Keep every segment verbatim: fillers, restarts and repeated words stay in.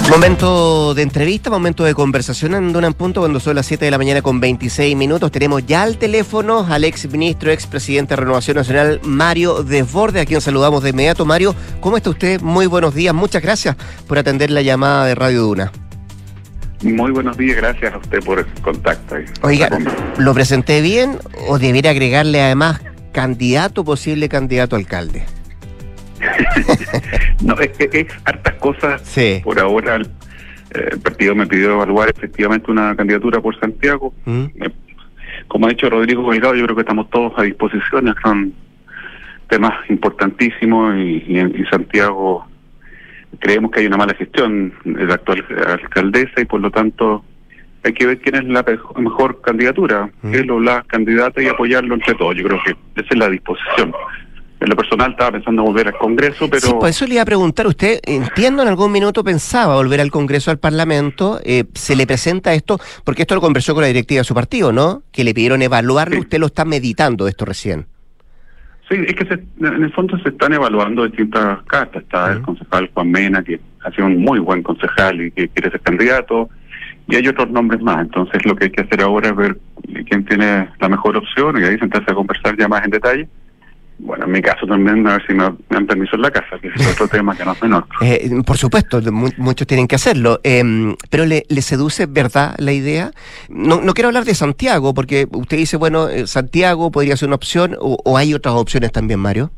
Momento de entrevista, momento de conversación en Duna en Punto, cuando son las siete de la mañana con veintiséis minutos. Tenemos ya al teléfono al ex ministro, ex presidente de Renovación Nacional, Mario Desbordes, a quien saludamos de inmediato. Mario, ¿cómo está usted? Muy buenos días, muchas gracias por atender la llamada de Radio Duna. Muy buenos días, gracias a usted por el contacto. Oiga, ¿lo presenté bien o debería agregarle además candidato, posible candidato a alcalde? No, es que es, es hartas cosas. Sí. Por ahora el, el partido me pidió evaluar efectivamente una candidatura por Santiago. ¿Mm? Eh, como ha dicho Rodrigo Delgado, yo creo que estamos todos a disposición. Son temas importantísimos y, y en y Santiago creemos que hay una mala gestión de la actual alcaldesa y por lo tanto hay que ver quién es la mejor candidatura, ¿Mm? él o la candidata, y apoyarlo entre todos. Yo creo que esa es la disposición. En lo personal estaba pensando volver al Congreso, pero... Sí, por eso le iba a preguntar, usted, entiendo, en algún minuto pensaba volver al Congreso, al Parlamento, eh, se le presenta esto, porque esto lo conversó con la directiva de su partido, ¿no? Que le pidieron evaluarlo, sí. Usted lo está meditando esto recién. Sí, es que se, en el fondo se están evaluando distintas cartas. Está uh-huh. el concejal Juan Mena, que ha sido un muy buen concejal y que quiere ser candidato, y hay otros nombres más. Entonces lo que hay que hacer ahora es ver quién tiene la mejor opción y ahí sentarse a conversar ya más en detalle. Bueno, en mi caso también, a ver si me, me dan permiso en la casa, que es otro tema que no es menor. Eh, por supuesto, mu- muchos tienen que hacerlo, eh, pero le, le seduce, ¿verdad, la idea? No, no quiero hablar de Santiago, porque usted dice, bueno, eh, Santiago podría ser una opción, o, o hay otras opciones también, Mario.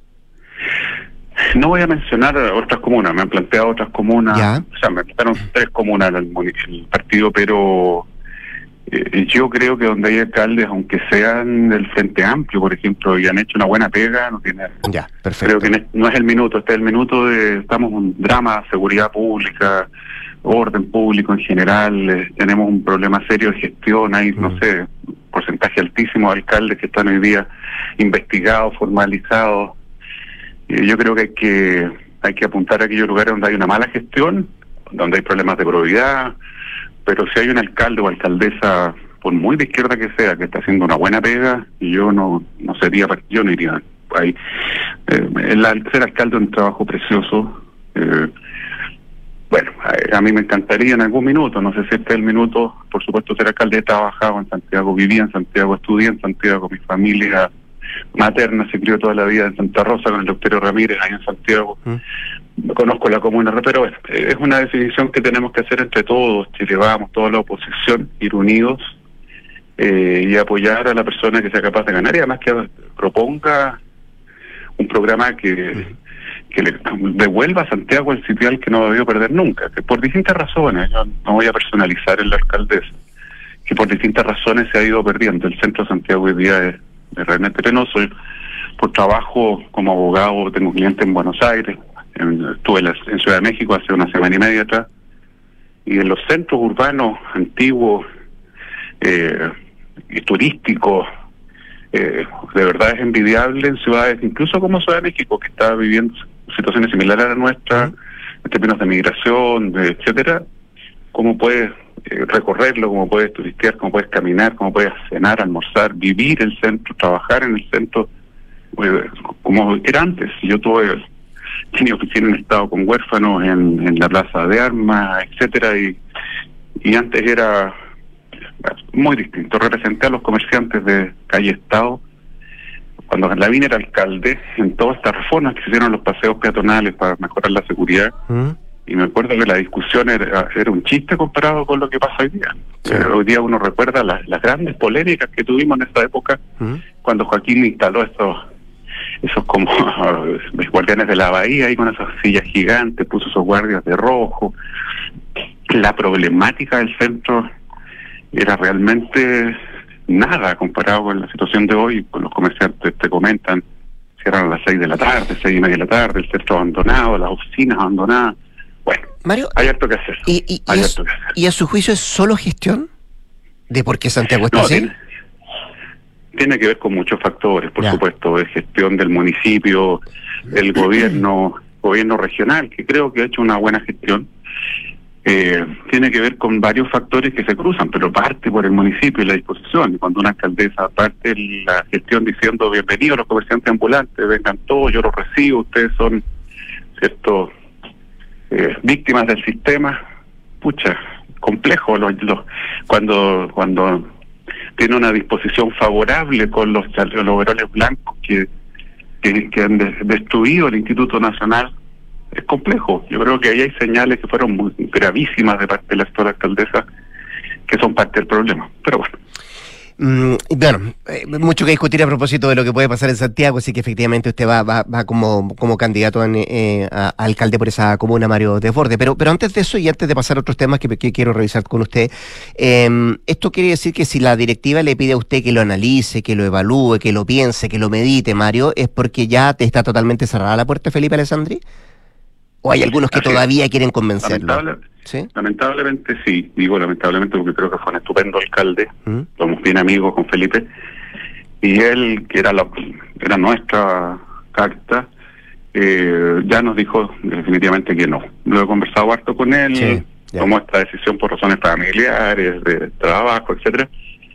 No voy a mencionar otras comunas, me han planteado otras comunas, ¿ya? O sea, me plantearon tres comunas en el, el partido, pero... Eh, yo creo que donde hay alcaldes, aunque sean del Frente Amplio, por ejemplo, y han hecho una buena pega, no tiene. Ya, perfecto. Creo que no es el minuto, este es el minuto de. Estamos en un drama, seguridad pública, orden público en general, eh, tenemos un problema serio de gestión, hay, mm. no sé, porcentaje altísimo de alcaldes que están hoy día investigados, formalizados. Eh, yo creo que hay que hay que apuntar a aquellos lugares donde hay una mala gestión, donde hay problemas de probidad. Pero si hay un alcalde o alcaldesa, por muy de izquierda que sea, que está haciendo una buena pega, yo no no sería, yo no iría ahí. Eh, el ser alcalde es un trabajo precioso. Eh, bueno, a, a mí me encantaría en algún minuto, no sé si este es el minuto, por supuesto, ser alcalde. He trabajado en Santiago, viví en Santiago, estudié en Santiago, mi familia materna se crió toda la vida en Santa Rosa con el doctor Ramírez, ahí en Santiago. ¿Mm? Conozco la comuna, pero bueno, es una definición que tenemos que hacer entre todos, Chile Vamos, toda la oposición, ir unidos eh, y apoyar a la persona que sea capaz de ganar, y además que proponga un programa que, que le devuelva a Santiago el sitial que no debió perder nunca, que por distintas razones, yo no voy a personalizar en la alcaldesa, que por distintas razones se ha ido perdiendo. El centro de Santiago hoy día es, es realmente penoso. Por trabajo como abogado tengo clientes en Buenos Aires, estuve en, en Ciudad de México hace una semana y media atrás, y en los centros urbanos antiguos eh, y turísticos, eh, de verdad es envidiable en ciudades, incluso como Ciudad de México, que está viviendo situaciones similares a la nuestra, en términos de migración, de etcétera, cómo puedes eh, recorrerlo, cómo puedes turistear, cómo puedes caminar, cómo puedes cenar, almorzar, vivir el centro, trabajar en el centro, eh, como era antes. Yo tuve tenía oficina en estado con huérfanos en, en la plaza de armas, etcétera, y, y antes era muy distinto. Representé a los comerciantes de calle Estado cuando Lavín era alcalde, en todas estas reformas que se hicieron los paseos peatonales para mejorar la seguridad. ¿Mm? Y me acuerdo que la discusión era, era un chiste comparado con lo que pasa hoy día. Sí. Eh, hoy día uno recuerda las, las grandes polémicas que tuvimos en esa época, ¿Mm? Cuando Joaquín instaló estos esos como los guardianes de la bahía ahí con esas sillas gigantes, puso esos guardias de rojo. La problemática del centro era realmente nada comparado con la situación de hoy. Con los comerciantes te comentan, cierran a las seis de la tarde, seis y media de la tarde, el centro abandonado, las oficinas abandonadas. Bueno, Mario, hay harto que hacer. ¿Y, y, hay y, harto que hacer. ¿Y a su juicio es solo gestión de por qué Santiago está no, así? Tiene, tiene que ver con muchos factores, por ya. supuesto, de gestión del municipio, el gobierno, gobierno regional, que creo que ha hecho una buena gestión. Eh, tiene que ver con varios factores que se cruzan, pero parte por el municipio y la disposición. Y cuando una alcaldesa parte la gestión diciendo bienvenidos los comerciantes ambulantes, vengan todos, yo los recibo, ustedes son, cierto, eh, víctimas del sistema, pucha, complejo los, los, cuando cuando tiene una disposición favorable con los, los overoles blancos que, que, que han de, destruido el Instituto Nacional. Es complejo. Yo creo que ahí hay señales que fueron muy gravísimas de parte de la actual alcaldesa, que son parte del problema. Pero bueno. Mm, bueno, eh, mucho que discutir a propósito de lo que puede pasar en Santiago, así que efectivamente usted va va, va como como candidato en, eh, a, a alcalde por esa comuna, Mario Desbordes. Pero pero antes de eso y antes de pasar a otros temas que, que quiero revisar con usted, eh, esto quiere decir que si la directiva le pide a usted que lo analice, que lo evalúe, que lo piense, que lo medite, Mario, ¿es porque ya te está totalmente cerrada la puerta, Felipe Alessandri? ¿O hay algunos que Así todavía es. quieren convencerlo? Lamentable, ¿Sí? Lamentablemente sí, digo lamentablemente porque creo que fue un estupendo alcalde, ¿Mm? Somos bien amigos con Felipe, y él, que era la era nuestra carta, eh, ya nos dijo definitivamente que no. Lo he conversado harto con él, sí, tomó esta decisión por razones familiares, de trabajo, etcétera.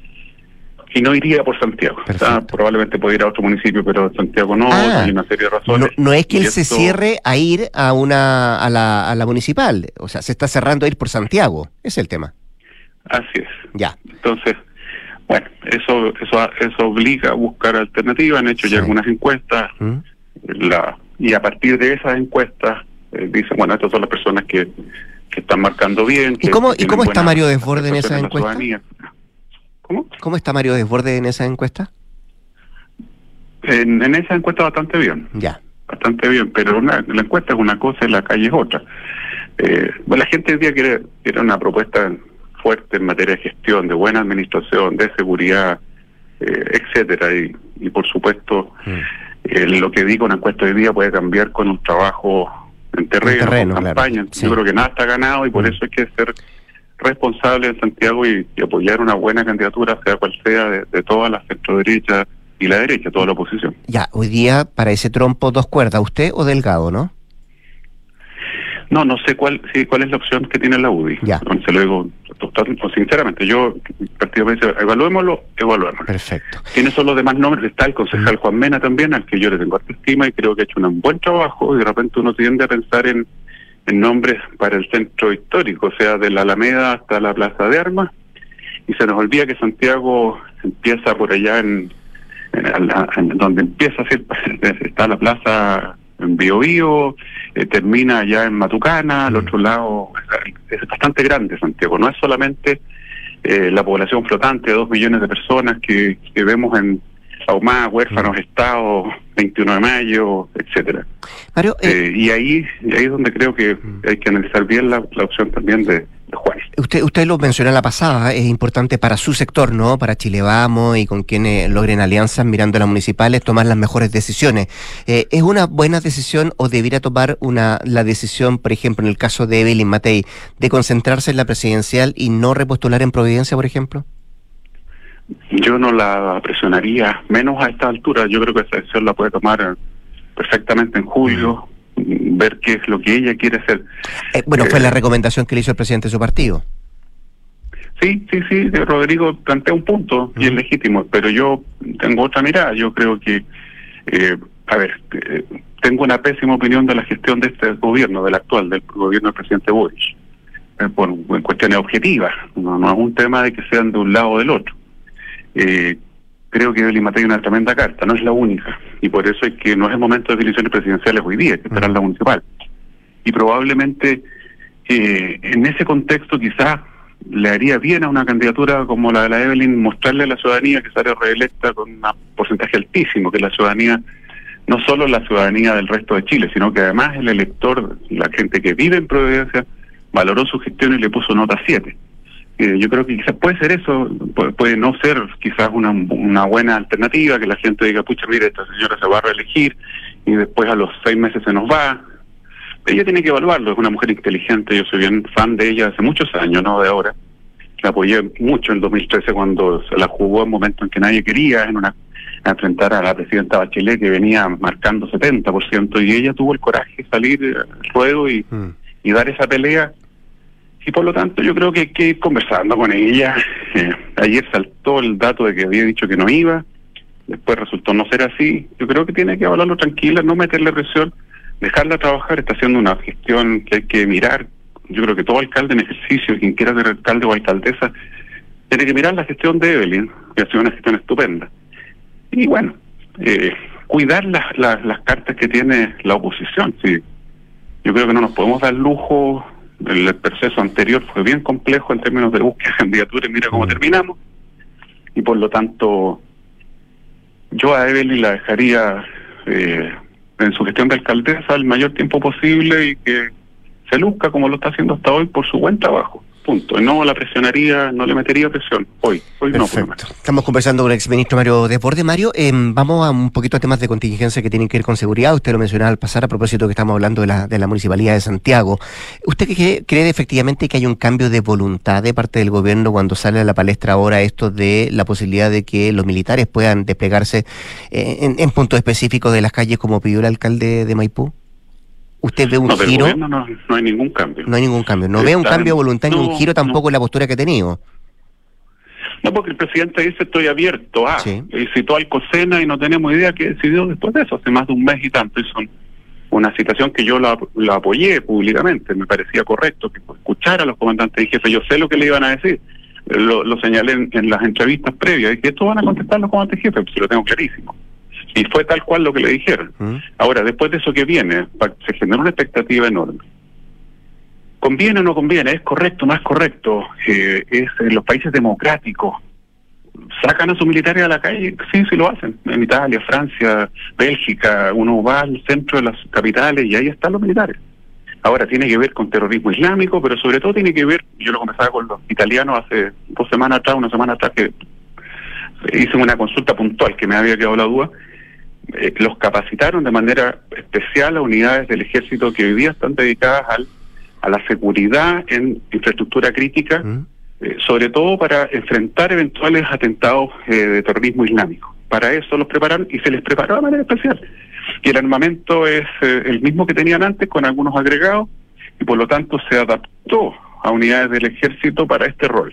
Y no iría por Santiago. O sea, probablemente puede ir a otro municipio, pero Santiago no, ah, hay una serie de razones. No, no es que él esto... se cierre a ir a una a la, a la municipal, o sea, se está cerrando a ir por Santiago, ese es el tema. Así es. Ya. Entonces, bueno, eso eso eso obliga a buscar alternativas, han hecho sí. ya algunas encuestas, ¿Mm? la y a partir de esas encuestas eh, dicen, bueno, estas son las personas que, que están marcando bien. ¿Y que, cómo, que ¿y cómo está Mario Desbordes en esas encuestas? ¿Cómo? ¿Cómo está Mario Desbordes en esa encuesta? En, en esa encuesta bastante bien. Ya. Bastante bien, pero una, la encuesta es una cosa y la calle es otra. Eh, bueno, la gente hoy día quiere, quiere una propuesta fuerte en materia de gestión, de buena administración, de seguridad, eh, etcétera. Y, y por supuesto, mm. eh, lo que digo en la encuesta hoy día puede cambiar con un trabajo en terreno, en terreno con campaña. Claro. Sí. Yo creo que nada está ganado y por mm. eso hay que ser responsable en Santiago y, y apoyar una buena candidatura, sea cual sea, de, de toda la centro-derecha y la derecha, toda la oposición. Ya, hoy día para ese trompo dos cuerdas, ¿usted o Delgado, no? No, no sé cuál sí, cuál es la opción que tiene la U D I. Ya. Se lo digo total, sinceramente, yo prácticamente evaluémoslo, evaluémoslo. Perfecto. Tiene solo demás nombres, está el concejal Juan Mena también, al que yo le tengo harta estima y creo que ha hecho un buen trabajo, y de repente uno tiende a pensar en en nombres para el centro histórico, o sea, de la Alameda hasta la Plaza de Armas, y se nos olvida que Santiago empieza por allá en, en, en donde empieza a ser, está la plaza en Bío Bío, eh, termina allá en Matucana, al otro lado, es bastante grande Santiago, no es solamente eh, la población flotante de dos millones de personas que, que vemos en Ahumada, Huérfanos, mm. Estado, veintiuno de mayo, etcétera. Mario, eh, eh, y ahí y ahí es donde creo que mm. hay que analizar bien la, la opción también de, de Juárez. Usted usted lo mencionó en la pasada, es importante para su sector, ¿no? Para Chile Vamos y con quienes logren alianzas mirando a las municipales, tomar las mejores decisiones. Eh, ¿Es una buena decisión o debiera tomar una la decisión, por ejemplo, en el caso de Evelyn Matei, de concentrarse en la presidencial y no repostular en Providencia, por ejemplo? Yo no la presionaría, menos a esta altura. Yo creo que esa decisión la puede tomar perfectamente en julio, mm. ver qué es lo que ella quiere hacer. Eh, bueno, eh, fue la recomendación que le hizo el presidente de su partido. Sí, sí, sí, Rodrigo plantea un punto mm. y es legítimo, pero yo tengo otra mirada. Yo creo que, eh, a ver, eh, tengo una pésima opinión de la gestión de este gobierno, del actual, del gobierno del presidente Boric, eh, por en cuestiones objetivas. No, no es un tema de que sean de un lado o del otro. Eh, creo que Evelyn Matei es una tremenda carta, no es la única, y por eso es que no es el momento de elecciones presidenciales hoy día, hay que esperar la municipal. Y probablemente eh, en ese contexto quizás le haría bien a una candidatura como la de la Evelyn mostrarle a la ciudadanía que sale reelecta con un porcentaje altísimo, que la ciudadanía, no solo la ciudadanía del resto de Chile, sino que además el elector, la gente que vive en Providencia, valoró su gestión y le puso nota siete. Yo creo que quizás puede ser eso, puede, puede no ser quizás una, una buena alternativa, que la gente diga, pucha, mire, esta señora se va a reelegir y después a los seis meses se nos va. Ella tiene que evaluarlo, es una mujer inteligente, yo soy bien fan de ella hace muchos años, no de ahora. La apoyé mucho en dos mil trece cuando se la jugó en momentos en que nadie quería, en una a enfrentar a la presidenta Bachelet que venía marcando setenta por ciento, y ella tuvo el coraje de salir al ruedo y, mm. y dar esa pelea. Y por lo tanto yo creo que hay que ir conversando con ella. Eh, ayer saltó el dato de que había dicho que no iba, después resultó no ser así. Yo creo que tiene que hablarlo tranquila, no meterle presión, dejarla trabajar, está haciendo una gestión que hay que mirar. Yo creo que todo alcalde en ejercicio, quien quiera ser alcalde o alcaldesa, tiene que mirar la gestión de Evelyn, que ha sido una gestión estupenda. Y bueno, eh, cuidar las, las, las cartas que tiene la oposición. Sí. Yo creo que no nos podemos dar lujo. El proceso anterior fue bien complejo en términos de búsqueda de candidatura y mira cómo terminamos. Y por lo tanto, yo a Evelyn la dejaría eh, en su gestión de alcaldesa el mayor tiempo posible y que se luzca como lo está haciendo hasta hoy por su buen trabajo. Punto. No la presionaría, no le metería presión. Hoy, hoy no. Perfecto. Estamos conversando con el exministro Mario Desbordes. Mario, eh, vamos a un poquito a temas de contingencia que tienen que ver con seguridad. Usted lo mencionaba al pasar a propósito que estamos hablando de la, de la Municipalidad de Santiago. ¿Usted cree, cree efectivamente que hay un cambio de voluntad de parte del gobierno cuando sale a la palestra ahora esto de la posibilidad de que los militares puedan desplegarse eh, en, en puntos específicos de las calles como pidió el alcalde de Maipú? ¿Usted ve un no, del giro? gobierno no, no hay ningún cambio. No hay ningún cambio. ¿No ve un cambio de voluntad ni no, un giro tampoco no. en la postura que ha tenido? No, porque el presidente dice estoy abierto a... Sí. Y citó al COSENA y no tenemos idea qué decidió después de eso, hace más de un mes y tanto. Y son una situación que yo la, la apoyé públicamente. Me parecía correcto que escuchara a los comandantes y jefes. Yo sé lo que le iban a decir. Lo, lo señalé en, en las entrevistas previas. Y que esto van a contestar los comandantes y jefes, pues si lo tengo clarísimo. Y fue tal cual lo que le dijeron. ¿Mm? Ahora, después de eso que viene, se generó una expectativa enorme. ¿Conviene o no conviene? ¿Es correcto o no es correcto? Eh, es en los países democráticos. ¿Sacan a sus militares a la calle? Sí, sí lo hacen. En Italia, Francia, Bélgica, uno va al centro de las capitales y ahí están los militares. Ahora, tiene que ver con terrorismo islámico, pero sobre todo tiene que ver, yo lo conversaba con los italianos hace dos semanas atrás, una semana atrás, que hice una consulta puntual que me había quedado la duda. Eh, los capacitaron de manera especial a unidades del ejército que hoy día están dedicadas al, a la seguridad en infraestructura crítica, ¿Mm? eh, sobre todo para enfrentar eventuales atentados eh, de terrorismo islámico. Para eso los prepararon y se les preparó de manera especial. Y el armamento es eh, el mismo que tenían antes, con algunos agregados, y por lo tanto se adaptó a unidades del ejército para este rol.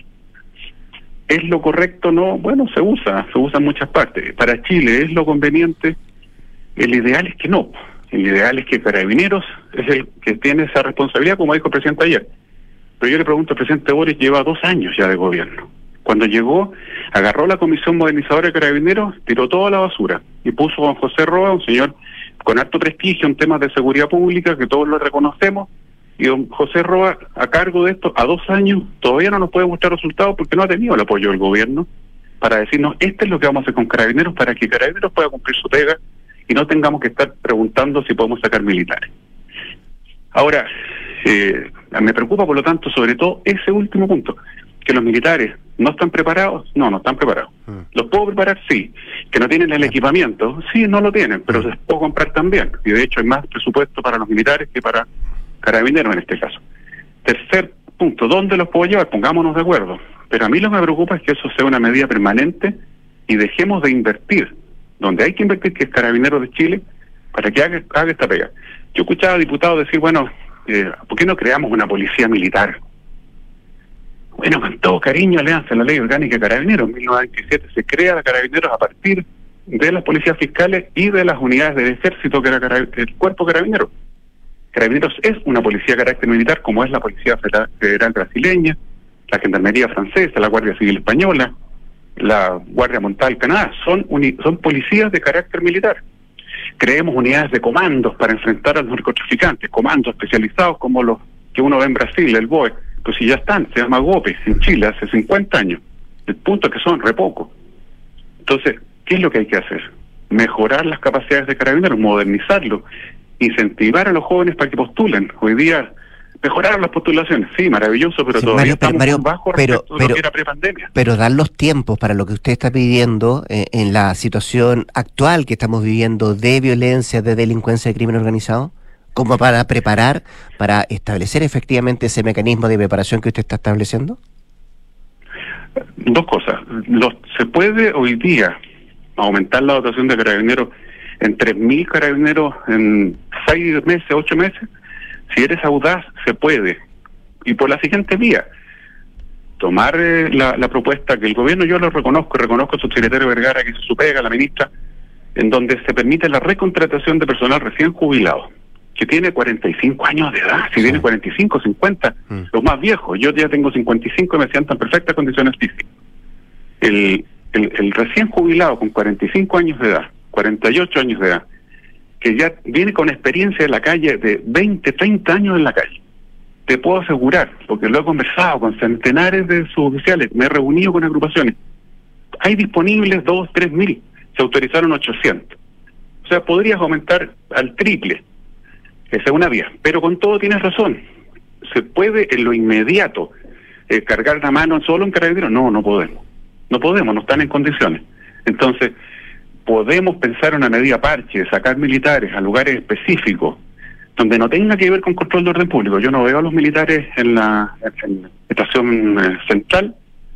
¿Es lo correcto? No, bueno, se usa, se usa en muchas partes. Para Chile es lo conveniente. El ideal es que no. El ideal es que Carabineros es el que tiene esa responsabilidad, como dijo el presidente ayer. Pero yo le pregunto, el presidente Boric lleva dos años ya de gobierno. Cuando llegó, agarró la Comisión Modernizadora de Carabineros, tiró toda la basura y puso a don José Roa, un señor con alto prestigio en temas de seguridad pública, que todos lo reconocemos, y don José Roa, a cargo de esto, a dos años, todavía no nos puede mostrar resultados porque no ha tenido el apoyo del gobierno para decirnos, este es lo que vamos a hacer con Carabineros para que Carabineros pueda cumplir su pega y no tengamos que estar preguntando si podemos sacar militares. Ahora, eh, me preocupa, por lo tanto, sobre todo ese último punto, que los militares no están preparados. No, no están preparados. Mm. ¿Los puedo preparar? Sí. ¿Que no tienen el equipamiento? Sí, no lo tienen, pero se puedo comprar también. Y de hecho hay más presupuesto para los militares que para Carabineros en este caso. Tercer punto, ¿dónde los puedo llevar? Pongámonos de acuerdo. Pero a mí lo que me preocupa es que eso sea una medida permanente y dejemos de invertir donde hay que invertir, que es Carabineros de Chile, para que haga, haga esta pega. Yo escuchaba a diputados decir, bueno, eh, ¿por qué no creamos una policía militar? Bueno, con todo cariño, léanse la ley orgánica de Carabineros. En mil novecientos noventa y siete se crea la Carabineros a partir de las policías fiscales y de las unidades del ejército, que era el cuerpo Carabineros. Carabineros es una policía de carácter militar, como es la Policía Federal brasileña, la Gendarmería francesa, la Guardia Civil española, la Guardia Montada del Canadá. Son, uni, son policías de carácter militar. Creemos unidades de comandos para enfrentar a los narcotraficantes, comandos especializados como los que uno ve en Brasil, el B O E. Pues si ya están, se llama GOPE, en Chile hace cincuenta años. El punto es que son re poco. Entonces, ¿qué es lo que hay que hacer? Mejorar las capacidades de Carabineros, modernizarlo, incentivar a los jóvenes para que postulen. Hoy día mejoraron las postulaciones, sí, maravilloso, pero sí, todavía Mario, estamos Mario, bajo respecto pero, pero, a lo que era prepandemia. Pero dar los tiempos para lo que usted está pidiendo eh, en la situación actual que estamos viviendo de violencia, de delincuencia, de crimen organizado, como para preparar, para establecer efectivamente ese mecanismo de preparación que usted está estableciendo. Dos cosas. Los, se puede hoy día aumentar la dotación de Carabineros en tres mil Carabineros en seis meses, ocho meses. Si eres audaz, se puede. Y por la siguiente vía, tomar eh, la, la propuesta que el gobierno, yo lo reconozco, reconozco al subsecretario Vergara, que se supega, la ministra, en donde se permite la recontratación de personal recién jubilado. que tiene cuarenta y cinco años de edad, si sí. tiene cuarenta y cinco, cincuenta, mm. los más viejos. Yo ya tengo cincuenta y cinco y me siento en perfectas condiciones físicas. El, el, el recién jubilado con cuarenta y cinco años de edad, cuarenta y ocho años de edad, que ya viene con experiencia en la calle de veinte, treinta años en la calle, te puedo asegurar, porque lo he conversado con centenares de suboficiales, me he reunido con agrupaciones, hay disponibles dos, tres mil, se autorizaron ochocientos. O sea, podrías aumentar al triple. Esa es una vía. Pero con todo tienes razón. ¿Se puede en lo inmediato eh, cargar la mano solo en Carabineros? No, no podemos. No podemos, no están en condiciones. Entonces, podemos pensar en una medida parche, de sacar militares a lugares específicos, donde no tenga que ver con control de orden público. Yo no veo a los militares en la, en la estación eh, central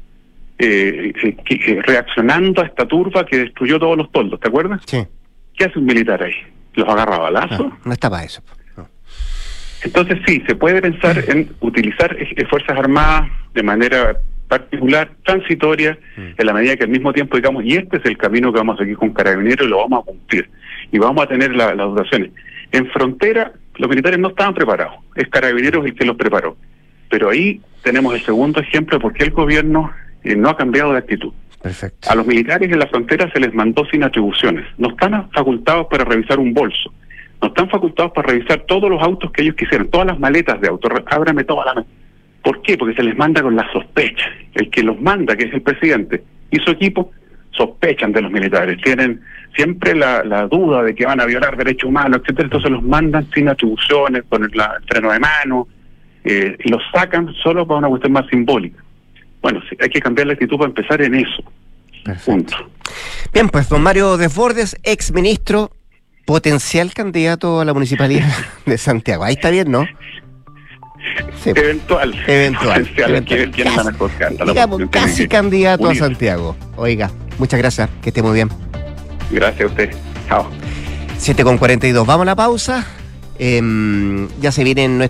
eh, eh, eh, reaccionando a esta turba que destruyó todos los toldos, ¿te acuerdas? Sí. ¿Qué hace un militar ahí? ¿Los agarra a balazos? No, no está para eso. No. Entonces sí, se puede pensar en utilizar eh, Fuerzas Armadas de manera particular, transitoria, mm. en la medida que al mismo tiempo digamos, y este es el camino que vamos a seguir con Carabineros y lo vamos a cumplir. Y vamos a tener la, las dotaciones. En frontera, los militares no estaban preparados. Es Carabineros el que los preparó. Pero ahí tenemos el segundo ejemplo de por qué el gobierno eh, no ha cambiado de actitud. Perfecto. A los militares en la frontera se les mandó sin atribuciones. No están facultados para revisar un bolso. No están facultados para revisar todos los autos que ellos quisieran, todas las maletas de autos. Ábrame todas las maletas. ¿Por qué? Porque se les manda con la sospecha. El que los manda, que es el presidente, y su equipo, sospechan de los militares. Tienen siempre la, la duda de que van a violar derechos humanos, etcétera. Entonces los mandan sin atribuciones, con el, la, el freno de mano, eh, y los sacan solo para una cuestión más simbólica. Bueno, sí, hay que cambiar la actitud para empezar en eso. Perfecto. Punto. Bien, pues don Mario Desbordes, ex ministro, potencial candidato a la municipalidad de Santiago. Ahí está bien, ¿no? Sí. Eventual. Eventual. Eventual. ¿Quién, quién es la mejor carta? Digamos, la casi candidato unir. a Santiago. Oiga, muchas gracias, que esté muy bien. Gracias a usted. Chao. siete con cuarenta y dos. Vamos a la pausa. Eh, ya se vienen